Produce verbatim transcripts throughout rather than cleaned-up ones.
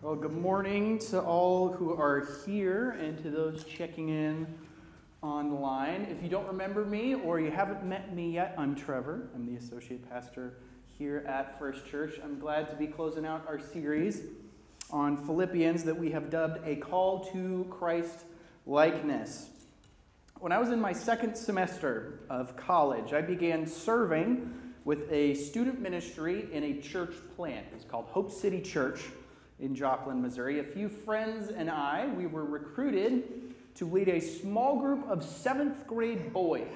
Well, good morning to all who are here and to those checking in online. If you don't remember me or you haven't met me yet, I'm Trevor. I'm the associate pastor here at First Church. I'm glad to be closing out our series on Philippians that we have dubbed A Call to Christ Likeness. When I was in my second semester of college, I began serving with a student ministry in a church plant. It's called Hope City Church in Joplin, Missouri. A few friends and I, we were recruited to lead a small group of seventh grade boys.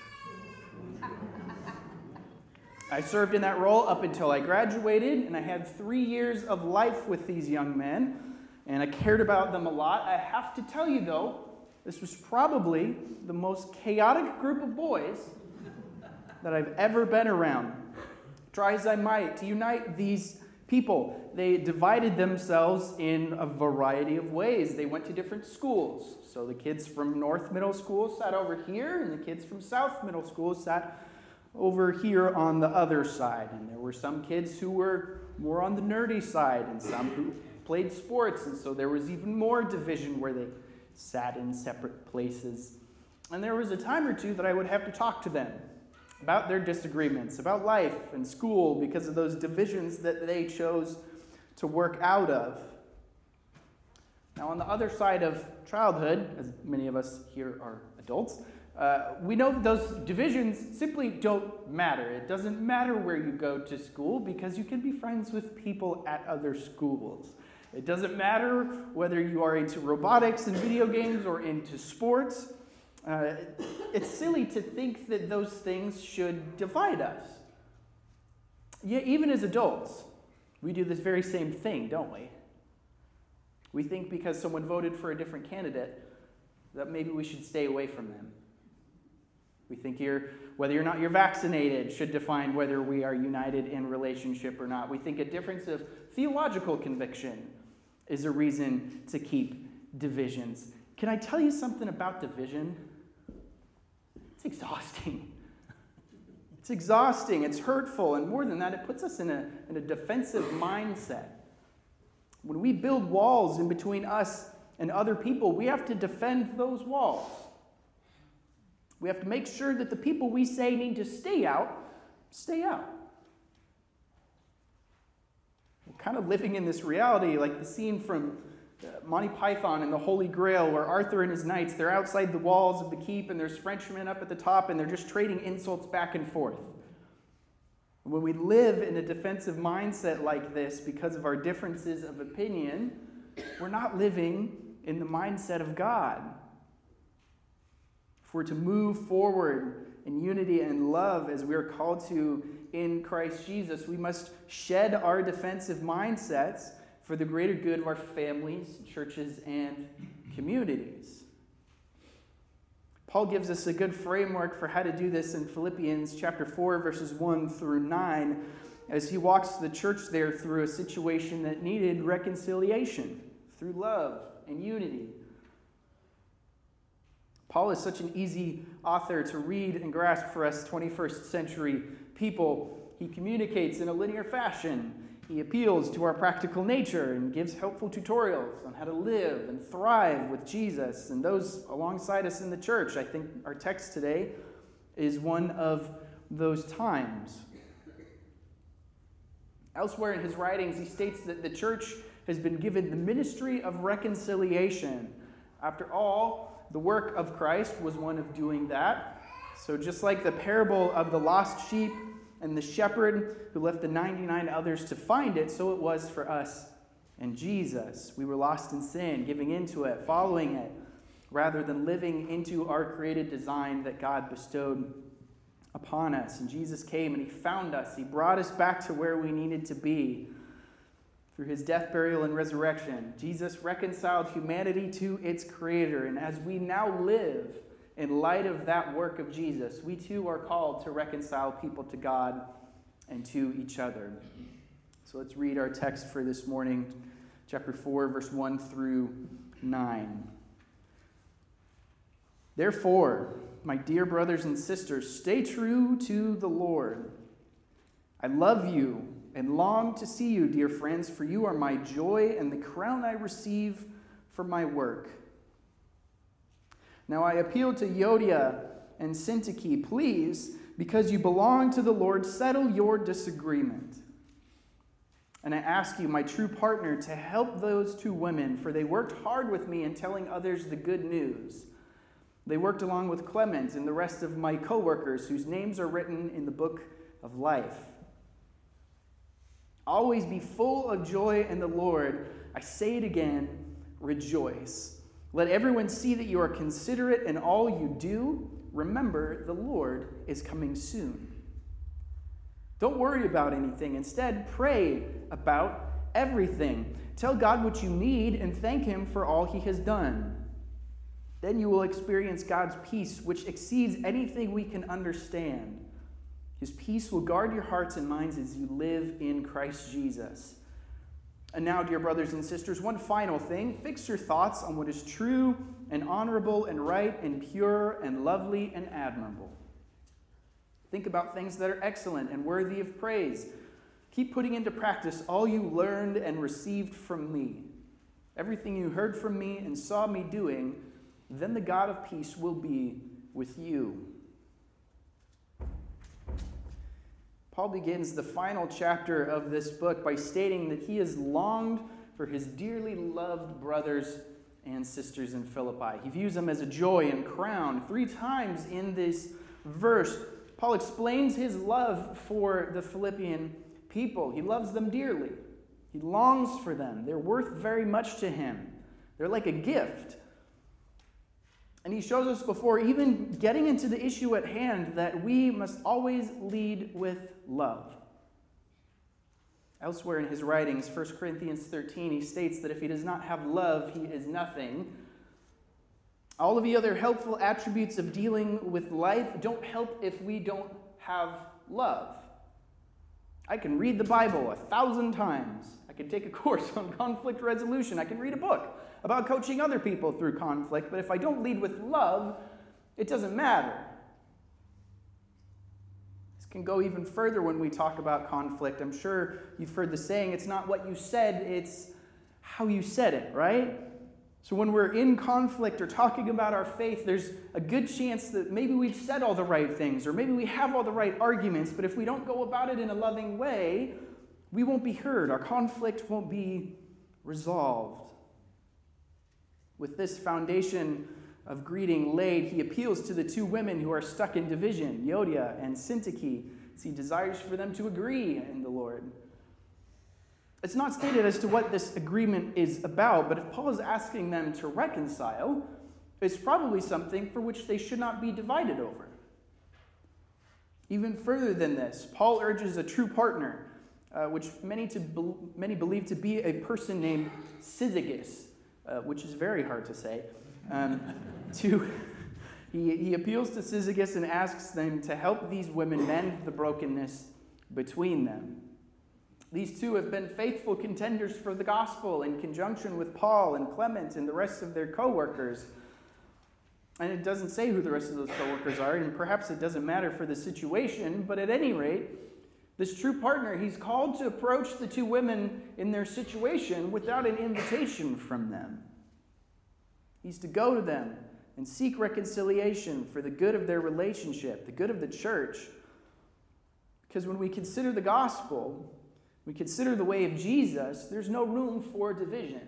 I served in that role up until I graduated, and I had three years of life with these young men, and I cared about them a lot. I have to tell you, though, this was probably the most chaotic group of boys that I've ever been around. Try as I might to unite these people, they divided themselves in a variety of ways. They went to different schools. So the kids from North Middle School sat over here, and the kids from South Middle School sat over here on the other side. And there were some kids who were more on the nerdy side, and some who played sports, and so there was even more division where they sat in separate places. And there was a time or two that I would have to talk to them about their disagreements, about life and school, because of those divisions that they chose to work out of. Now, on the other side of childhood, as many of us here are adults, uh, we know that those divisions simply don't matter. It doesn't matter where you go to school because you can be friends with people at other schools. It doesn't matter whether you are into robotics and video games or into sports. Uh, it's silly to think that those things should divide us. Yet, even as adults, we do this very same thing, don't we? We think because someone voted for a different candidate that maybe we should stay away from them. We think you're, whether or not you're vaccinated should define whether we are united in relationship or not. We think a difference of theological conviction is a reason to keep divisions. Can I tell you something about division? It's exhausting. It's exhausting. It's hurtful. And more than that, it puts us in a, in a defensive mindset. When we build walls in between us and other people, we have to defend those walls. We have to make sure that the people we say need to stay out, stay out. We're kind of living in this reality like the scene from Monty Python and the Holy Grail, where Arthur and his knights, they're outside the walls of the keep, and there's Frenchmen up at the top, and they're just trading insults back and forth. When we live in a defensive mindset like this because of our differences of opinion, we're not living in the mindset of God. If we're to move forward in unity and love as we are called to in Christ Jesus, we must shed our defensive mindsets for the greater good of our families, churches, and communities. Paul gives us a good framework for how to do this in Philippians chapter four, verses one through nine, as he walks the church there through a situation that needed reconciliation through love and unity. Paul is such an easy author to read and grasp for us twenty-first century people. He communicates in a linear fashion. He appeals to our practical nature and gives helpful tutorials on how to live and thrive with Jesus and those alongside us in the church. I think our text today is one of those times. Elsewhere in his writings, he states that the church has been given the ministry of reconciliation. After all, the work of Christ was one of doing that. So just like the parable of the lost sheep and the shepherd who left the ninety-nine others to find it, so it was for us and Jesus. We were lost in sin, giving into it, following it, rather than living into our created design that God bestowed upon us. And Jesus came and he found us. He brought us back to where we needed to be. Through his death, burial, and resurrection, Jesus reconciled humanity to its creator. And as we now live in light of that work of Jesus, we too are called to reconcile people to God and to each other. So let's read our text for this morning, chapter four, verse one through nine. Therefore, my dear brothers and sisters, stay true to the Lord. I love you and long to see you, dear friends, for you are my joy and the crown I receive for my work. Now I appeal to Euodia and Syntyche, please, because you belong to the Lord, settle your disagreement. And I ask you, my true partner, to help those two women, for they worked hard with me in telling others the good news. They worked along with Clement and the rest of my co-workers, whose names are written in the book of life. Always be full of joy in the Lord. I say it again, rejoice. Let everyone see that you are considerate in all you do. Remember, the Lord is coming soon. Don't worry about anything. Instead, pray about everything. Tell God what you need and thank Him for all He has done. Then you will experience God's peace, which exceeds anything we can understand. His peace will guard your hearts and minds as you live in Christ Jesus. And now, dear brothers and sisters, one final thing. Fix your thoughts on what is true and honorable and right and pure and lovely and admirable. Think about things that are excellent and worthy of praise. Keep putting into practice all you learned and received from me. Everything you heard from me and saw me doing, then the God of peace will be with you. Paul begins the final chapter of this book by stating that he has longed for his dearly loved brothers and sisters in Philippi. He views them as a joy and crown. Three times in this verse, Paul explains his love for the Philippian people. He loves them dearly. He longs for them. They're worth very much to him. They're like a gift. And he shows us before even getting into the issue at hand that we must always lead with love. Elsewhere in his writings, First Corinthians thirteen, he states that if he does not have love, he is nothing. All of the other helpful attributes of dealing with life don't help if we don't have love. I can read the Bible a thousand times. I can take a course on conflict resolution. I can read a book about coaching other people through conflict, but if I don't lead with love, it doesn't matter. This can go even further when we talk about conflict. I'm sure you've heard the saying, it's not what you said, it's how you said it, right? So when we're in conflict or talking about our faith, there's a good chance that maybe we've said all the right things, or maybe we have all the right arguments, but if we don't go about it in a loving way, we won't be heard. Our conflict won't be resolved. With this foundation of greeting laid, he appeals to the two women who are stuck in division, Euodia and Syntyche, as he desires for them to agree in the Lord. It's not stated as to what this agreement is about, but if Paul is asking them to reconcile, it's probably something for which they should not be divided over. Even further than this, Paul urges a true partner, uh, which many, to be, many believe to be a person named Syzygus, Uh, which is very hard to say, um, to, he, he appeals to Syzygus and asks them to help these women mend the brokenness between them. These two have been faithful contenders for the gospel in conjunction with Paul and Clement and the rest of their co-workers. And it doesn't say who the rest of those co-workers are, and perhaps it doesn't matter for the situation, but at any rate, this true partner, he's called to approach the two women in their situation without an invitation from them. He's to go to them and seek reconciliation for the good of their relationship, the good of the church. Because when we consider the gospel, we consider the way of Jesus, there's no room for division.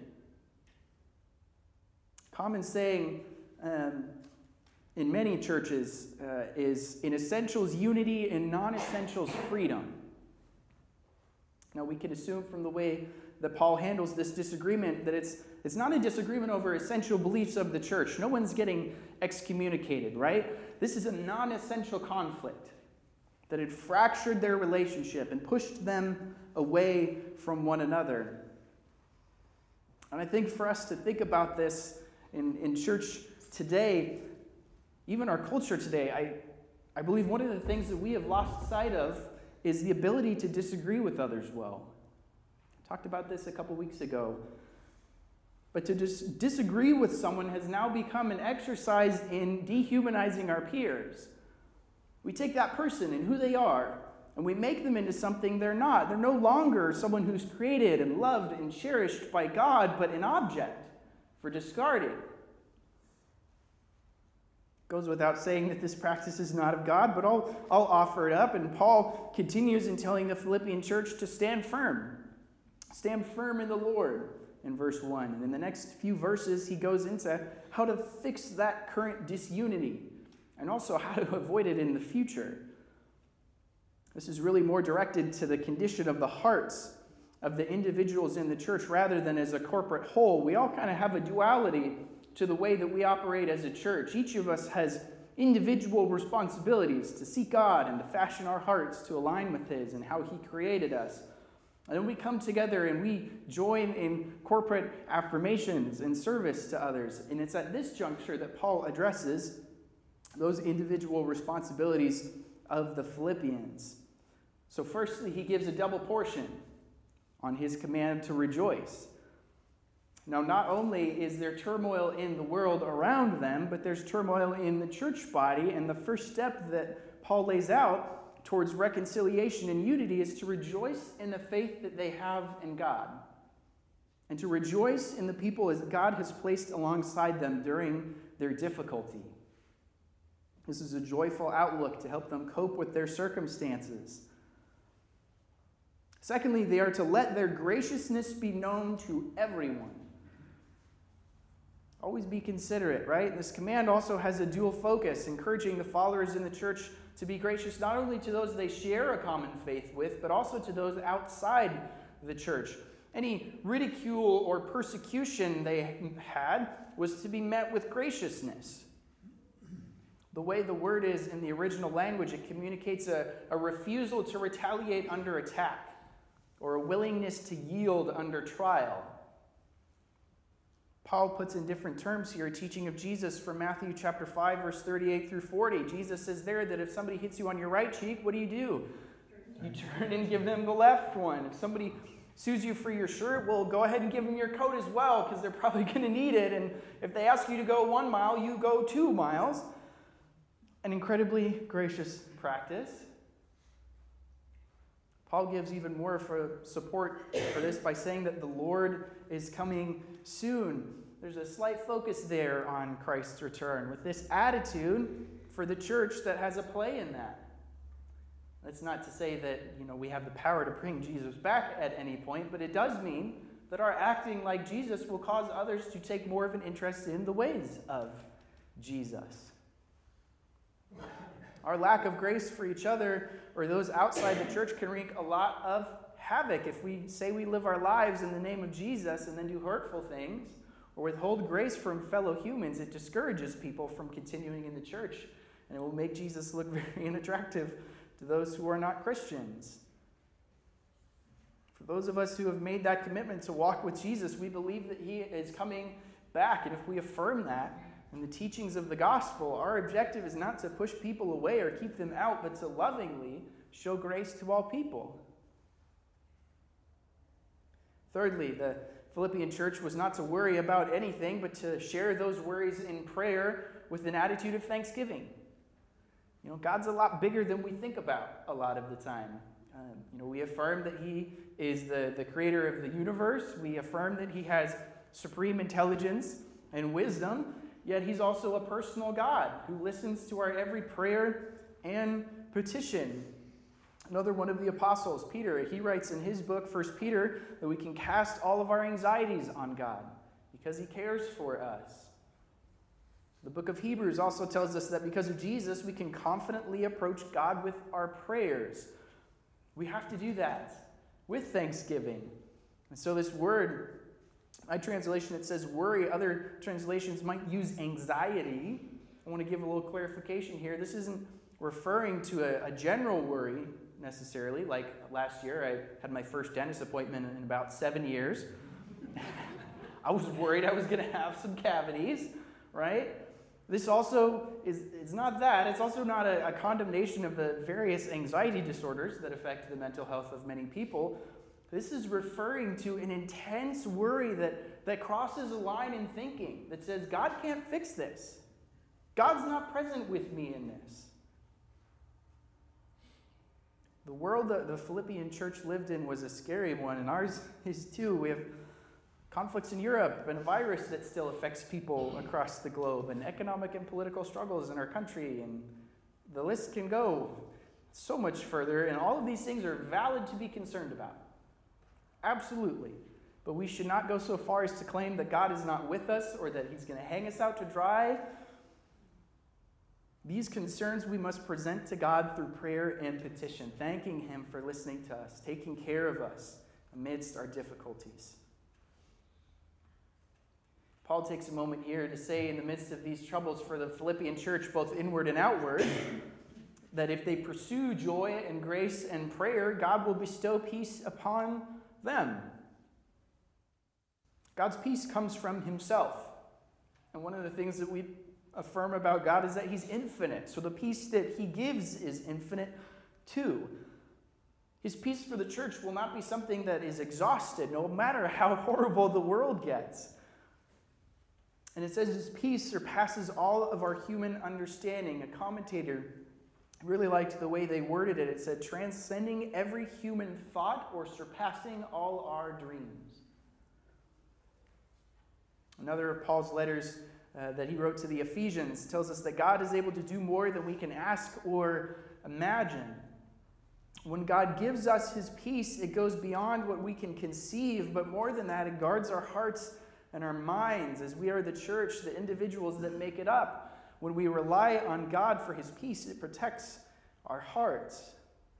Common saying um, in many churches uh, is, in essentials, unity, in non-essentials, freedom. Now, we can assume from the way that Paul handles this disagreement that it's, it's not a disagreement over essential beliefs of the church. No one's getting excommunicated, right? This is a non-essential conflict that had fractured their relationship and pushed them away from one another. And I think for us to think about this in, in church today, even our culture today, I, I believe one of the things that we have lost sight of is the ability to disagree with others well. I talked about this a couple weeks ago. But to dis- disagree with someone has now become an exercise in dehumanizing our peers. We take that person and who they are, and we make them into something they're not. They're no longer someone who's created and loved and cherished by God, but an object for discarding. Goes without saying that this practice is not of God, but I'll, I'll offer it up. And Paul continues in telling the Philippian church to stand firm. Stand firm in the Lord in verse one. And in the next few verses, he goes into how to fix that current disunity and also how to avoid it in the future. This is really more directed to the condition of the hearts of the individuals in the church rather than as a corporate whole. We all kind of have a duality to the way that we operate as a church. Each of us has individual responsibilities to seek God and to fashion our hearts to align with His and how He created us. And then we come together and we join in corporate affirmations and service to others. And it's at this juncture that Paul addresses those individual responsibilities of the Philippians. So firstly, he gives a double portion on his command to rejoice. Now, not only is there turmoil in the world around them, but there's turmoil in the church body, and the first step that Paul lays out towards reconciliation and unity is to rejoice in the faith that they have in God, and to rejoice in the people as God has placed alongside them during their difficulty. This is a joyful outlook to help them cope with their circumstances. Secondly, they are to let their graciousness be known to everyone. Always be considerate, right? This command also has a dual focus, encouraging the followers in the church to be gracious not only to those they share a common faith with, but also to those outside the church. Any ridicule or persecution they had was to be met with graciousness. The way the word is in the original language, it communicates a, a refusal to retaliate under attack or a willingness to yield under trial. Paul puts in different terms here a teaching of Jesus from Matthew chapter five, verse thirty-eight through forty. Jesus says there that if somebody hits you on your right cheek, what do you do? You turn and give them the left one. If somebody sues you for your shirt, well, go ahead and give them your coat as well, because they're probably going to need it. And if they ask you to go one mile, you go two miles. An incredibly gracious practice. Paul gives even more for support for this by saying that the Lord is coming soon. There's a slight focus there on Christ's return, with this attitude for the church that has a play in that. That's not to say that, you know, we have the power to bring Jesus back at any point, but it does mean that our acting like Jesus will cause others to take more of an interest in the ways of Jesus. Our lack of grace for each other or those outside the church can wreak a lot of havoc if we say we live our lives in the name of Jesus and then do hurtful things or withhold grace from fellow humans. It discourages people from continuing in the church, and it will make Jesus look very unattractive to those who are not Christians. For those of us who have made that commitment to walk with Jesus, we believe that He is coming back, and if we affirm that in the teachings of the gospel, our objective is not to push people away or keep them out, but to lovingly show grace to all people. Thirdly, the Philippian church was not to worry about anything, but to share those worries in prayer with an attitude of thanksgiving. You know, God's a lot bigger than we think about a lot of the time. Um, you know, we affirm that He is the, the creator of the universe. We affirm that He has supreme intelligence and wisdom. Yet He's also a personal God who listens to our every prayer and petition. Another one of the apostles, Peter, he writes in his book, First Peter, that we can cast all of our anxieties on God because He cares for us. The book of Hebrews also tells us that because of Jesus, we can confidently approach God with our prayers. We have to do that with thanksgiving. And so this word, my translation, it says worry. Other translations might use anxiety. I want to give a little clarification here. This isn't referring to a, a general worry necessarily. Like last year, I had my first dentist appointment in about seven years. I was worried I was going to have some cavities, right? This also is, it's not that. It's also not a, a condemnation of the various anxiety disorders that affect the mental health of many people. This is referring to an intense worry that, that crosses a line in thinking that says, God can't fix this. God's not present with me in this. The world that the Philippian church lived in was a scary one, and ours is too. We have conflicts in Europe, and a virus that still affects people across the globe, and economic and political struggles in our country, and the list can go so much further, and all of these things are valid to be concerned about. Absolutely. But we should not go so far as to claim that God is not with us or that he's going to hang us out to dry. These concerns we must present to God through prayer and petition, thanking him for listening to us, taking care of us amidst our difficulties. Paul takes a moment here to say, in the midst of these troubles for the Philippian church, both inward and outward, that if they pursue joy and grace and prayer, God will bestow peace upon them. God's peace comes from himself. And one of the things that we affirm about God is that he's infinite. So the peace that he gives is infinite too. His peace for the church will not be something that is exhausted, no matter how horrible the world gets. And it says his peace surpasses all of our human understanding. A commentator really liked the way they worded it. It said, transcending every human thought or surpassing all our dreams. Another of Paul's letters uh, that he wrote to the Ephesians tells us that God is able to do more than we can ask or imagine. When God gives us his peace, it goes beyond what we can conceive, but more than that, it guards our hearts and our minds, as we are the church, the individuals that make it up. When we rely on God for his peace, it protects our hearts.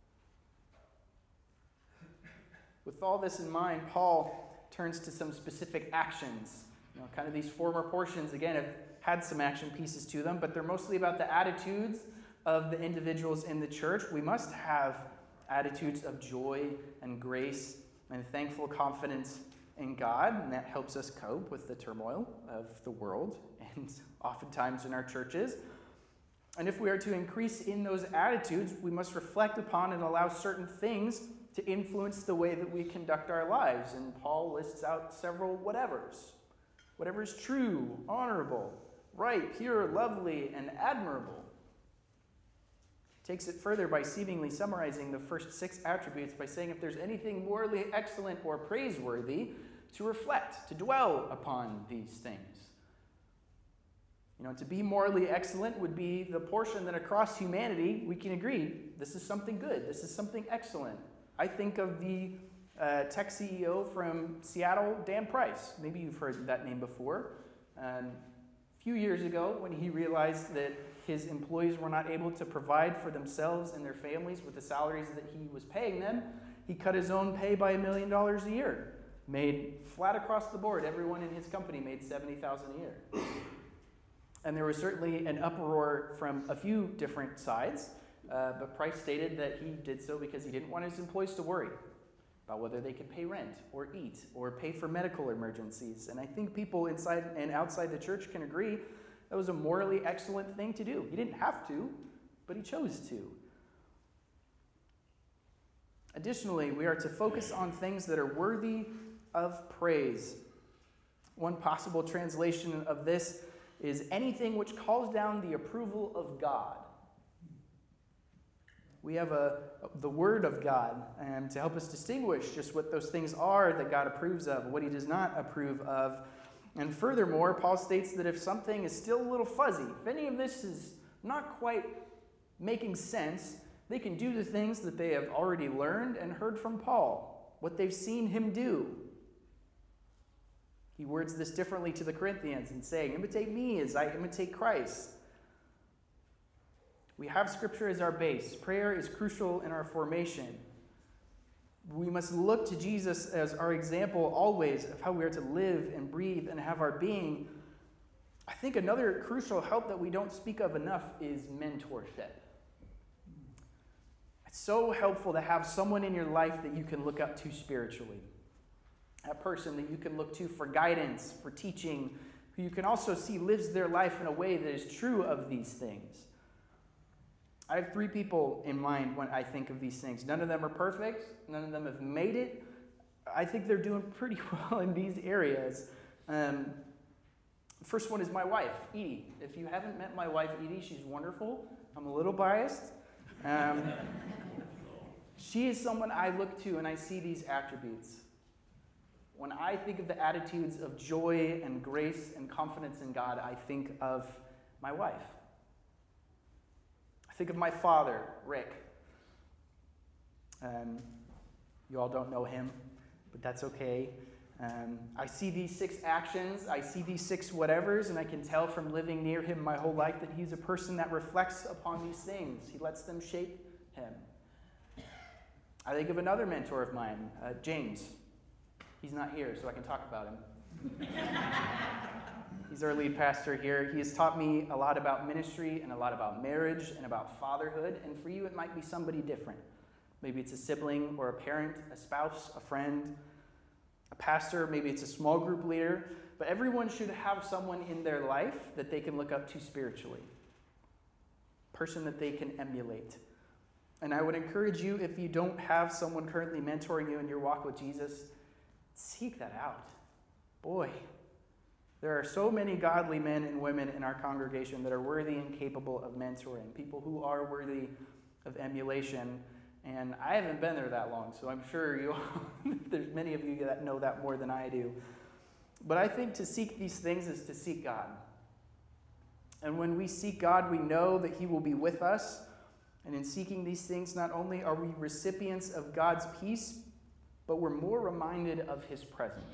With all this in mind, Paul turns to some specific actions. You know, kind of these former portions, again, have had some action pieces to them, but they're mostly about the attitudes of the individuals in the church. We must have attitudes of joy and grace and thankful confidence in God, and that helps us cope with the turmoil of the world and oftentimes in our churches. And if we are to increase in those attitudes, we must reflect upon and allow certain things to influence the way that we conduct our lives. And Paul lists out several whatevers. Whatever is true, honorable, right, pure, lovely, and admirable. He takes it further by seemingly summarizing the first six attributes by saying if there's anything morally excellent or praiseworthy, to reflect, to dwell upon these things. You know, to be morally excellent would be the portion that across humanity we can agree, this is something good, this is something excellent. I think of the uh, tech C E O from Seattle, Dan Price. Maybe you've heard that name before. Um, a few years ago, when he realized that his employees were not able to provide for themselves and their families with the salaries that he was paying them, he cut his own pay by a million dollars a year. Made flat across the board, everyone in his company made seventy thousand dollars a year. And there was certainly an uproar from a few different sides, uh, but Price stated that he did so because he didn't want his employees to worry about whether they could pay rent or eat or pay for medical emergencies. And I think people inside and outside the church can agree that was a morally excellent thing to do. He didn't have to, but he chose to. Additionally, we are to focus on things that are worthy of praise. One possible translation of this is anything which calls down the approval of God. We have a, the Word of God um, to help us distinguish just what those things are that God approves of, what he does not approve of. And furthermore, Paul states that if something is still a little fuzzy, if any of this is not quite making sense, they can do the things that they have already learned and heard from Paul, what they've seen him do. He words this differently to the Corinthians and saying, imitate me as I imitate Christ. We have Scripture as our base. Prayer is crucial in our formation. We must look to Jesus as our example always of how we are to live and breathe and have our being. I think another crucial help that we don't speak of enough is mentorship. It's so helpful to have someone in your life that you can look up to spiritually. That person that you can look to for guidance, for teaching, who you can also see lives their life in a way that is true of these things. I have three people in mind when I think of these things. None of them are perfect. None of them have made it. I think they're doing pretty well in these areas. Um, the first one is my wife, Edie. If you haven't met my wife, Edie, she's wonderful. I'm a little biased. Um, She is someone I look to and I see these attributes. When I think of the attitudes of joy and grace and confidence in God, I think of my wife. I think of my father, Rick. Um, you all don't know him, but that's okay. Um, I see these six actions, I see these six whatevers, and I can tell from living near him my whole life that he's a person that reflects upon these things. He lets them shape him. I think of another mentor of mine, uh, James. He's not here, so I can talk about him. He's our lead pastor here. He has taught me a lot about ministry and a lot about marriage and about fatherhood, and for you it might be somebody different. Maybe it's a sibling or a parent, a spouse, a friend, a pastor, maybe it's a small group leader, but everyone should have someone in their life that they can look up to spiritually, a person that they can emulate. And I would encourage you, if you don't have someone currently mentoring you in your walk with Jesus, seek that out. Boy, there are so many godly men and women in our congregation that are worthy and capable of mentoring, people who are worthy of emulation. And I haven't been there that long, so I'm sure you there's many of you that know that more than I do. But I think to seek these things is to seek God. And when we seek God, we know that he will be with us. And in seeking these things, not only are we recipients of God's peace, but we're more reminded of his presence.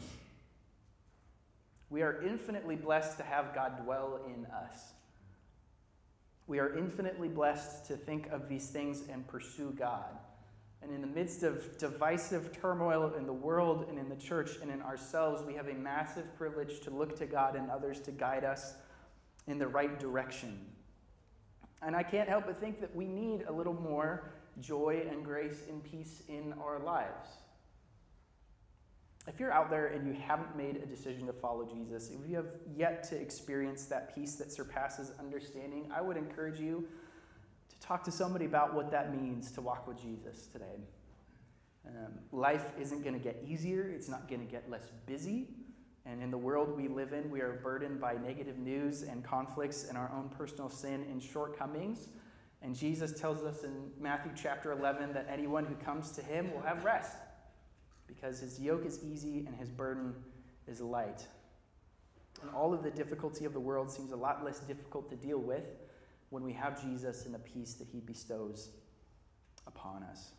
We are infinitely blessed to have God dwell in us. We are infinitely blessed to think of these things and pursue God. And in the midst of divisive turmoil in the world and in the church and in ourselves, we have a massive privilege to look to God and others to guide us in the right direction. And I can't help but think that we need a little more joy and grace and peace in our lives. If you're out there and you haven't made a decision to follow Jesus, if you have yet to experience that peace that surpasses understanding, I would encourage you to talk to somebody about what that means to walk with Jesus today. Um, life isn't going to get easier. It's not going to get less busy. And in the world we live in, we are burdened by negative news and conflicts and our own personal sin and shortcomings. And Jesus tells us in Matthew chapter eleven that anyone who comes to him will have rest, because his yoke is easy and his burden is light. And all of the difficulty of the world seems a lot less difficult to deal with when we have Jesus and the peace that he bestows upon us.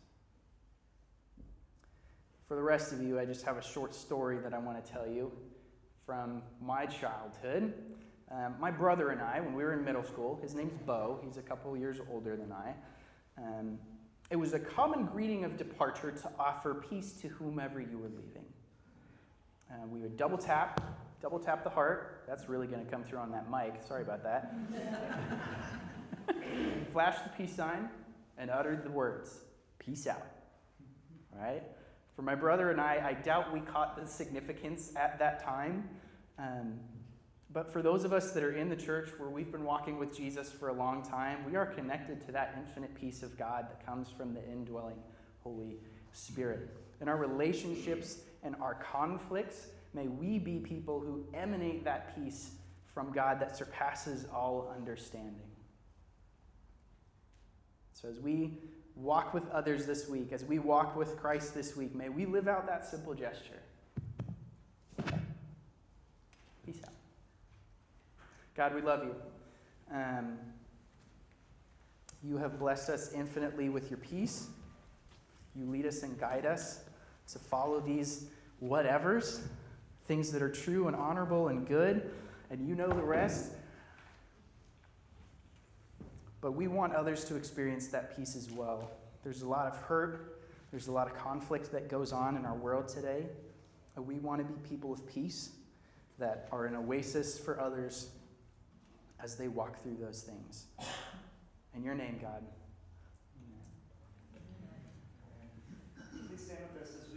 For the rest of you, I just have a short story that I want to tell you from my childhood. Um, my brother and I, when we were in middle school, his name's Bo, he's a couple years older than I, um, it was a common greeting of departure to offer peace to whomever you were leaving. Uh, we would double tap, double tap the heart. That's really going to come through on that mic. Sorry about that. Flash the peace sign and uttered the words, "Peace out." All right? For my brother and I, I doubt we caught the significance at that time. Um, But for those of us that are in the church where we've been walking with Jesus for a long time, we are connected to that infinite peace of God that comes from the indwelling Holy Spirit. In our relationships and our conflicts, may we be people who emanate that peace from God that surpasses all understanding. So as we walk with others this week, as we walk with Christ this week, may we live out that simple gesture. Peace out. God, we love you. Um, you have blessed us infinitely with your peace. You lead us and guide us to follow these whatevers, things that are true and honorable and good, and you know the rest. But we want others to experience that peace as well. There's a lot of hurt. There's a lot of conflict that goes on in our world today. And we want to be people of peace that are an oasis for others as they walk through those things. In your name, God.